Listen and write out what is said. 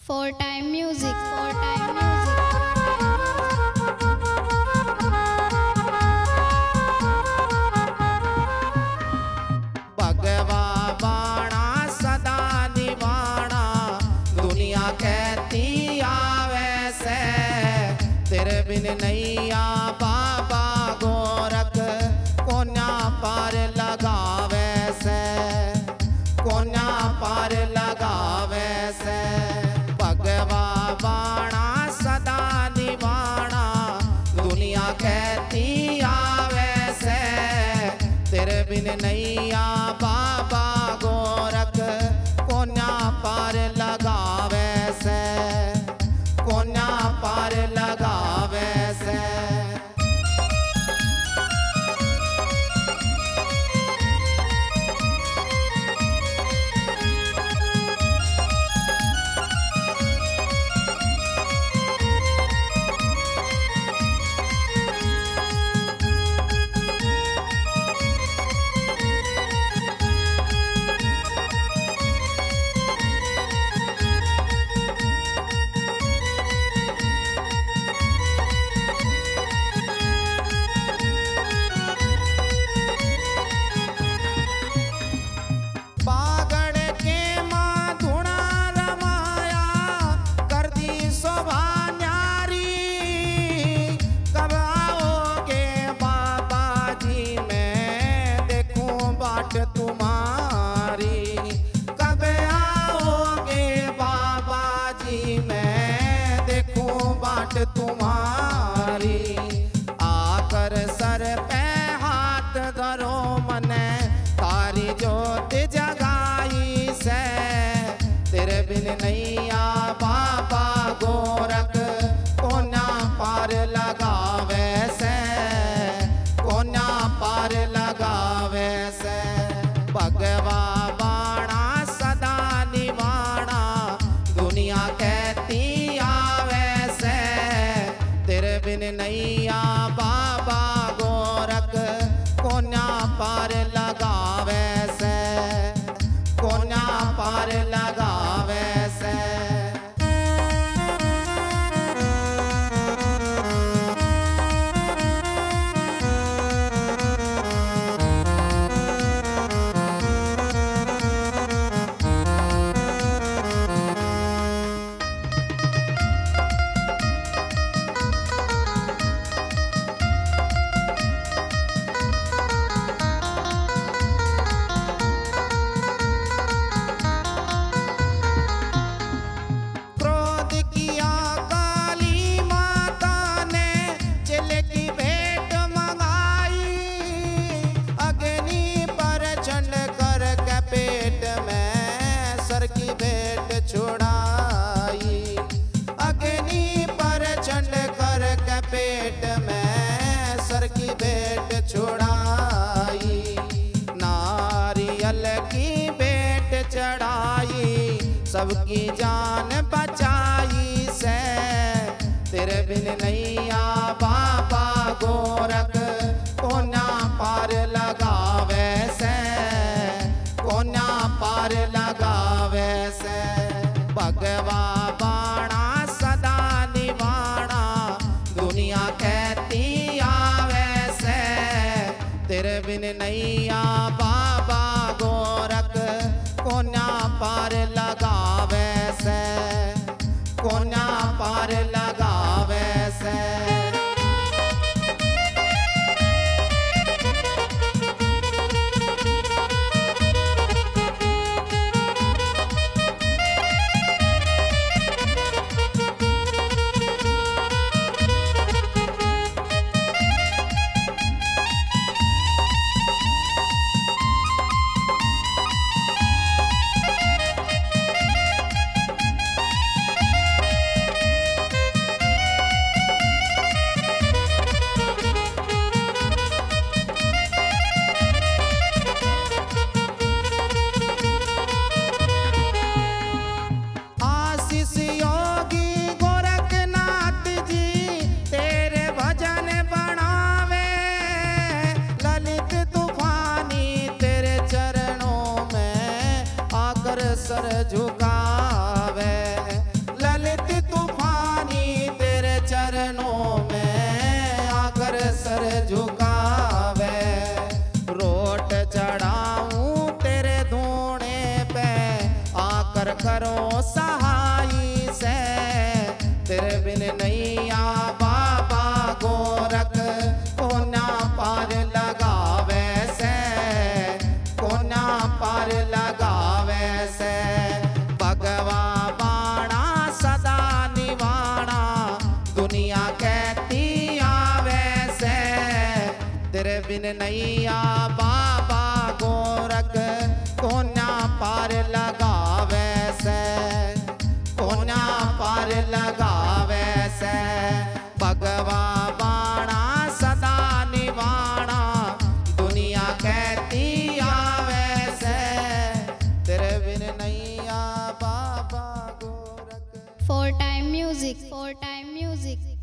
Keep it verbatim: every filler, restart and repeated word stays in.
Four time music, four time music. भगवा बाणा सदा निवाणा दुनिया कहती आवे से तेरे बिन नैया बाबा गोरख कोन्या पार लगावे से कोन्या पार लगावे से भगवा बाणा सदा निवाणा दुनिया कहती आवे से तेरे बिन नैया बाबा गोरख कोन्या पार लगावे से कोन्या पार लगावे से। तुम्हारी कब आओगे बाबा जी मैं देखूं बाट तुम्हारी आकर सर पे हाथ धरो मने तारी जोत जगाई से तेरे बिन नैया बाबा गोरख कोन्या पार लगावे से कोन्या पार लगावे से भगवा बाणा सदा निवाणा दुनिया कहती आवे से तेरे बिन नैया बाबा गोरख कोन्या पार लगावे से कोन्या पार लगावे से। की भेंट छुड़ाई अग्नि पर चंड कर के पेट में सर की भेंट छुड़ाई नारियल की भेंट चढ़ाई सबकी जान बचाई से तेरे बिन नैया बाबा गोरख कोन्या पार लगावे से कोन्या पार लगावे से भगवा बाणा सदा निवाणा दुनिया कहती आवे से तेरे बिन नैया बाबा गोरख कोन्या पार लगावे से कोन्या पार लगावे से। नैया बाबा गोरख कोना पार लगावे से, कोना पार लगावे से। भगवा बाणा सदा निवाणा दुनिया कहती आवे से, तेरे बिन नैया बाबा गोरख कोना पार लगावे से, कोना पार लगावे से। भगवा बाणा सदा निवाणा दुनिया कहती आवे से, तेरे बिन नैया बाबा Gorakh. For time music. For time music.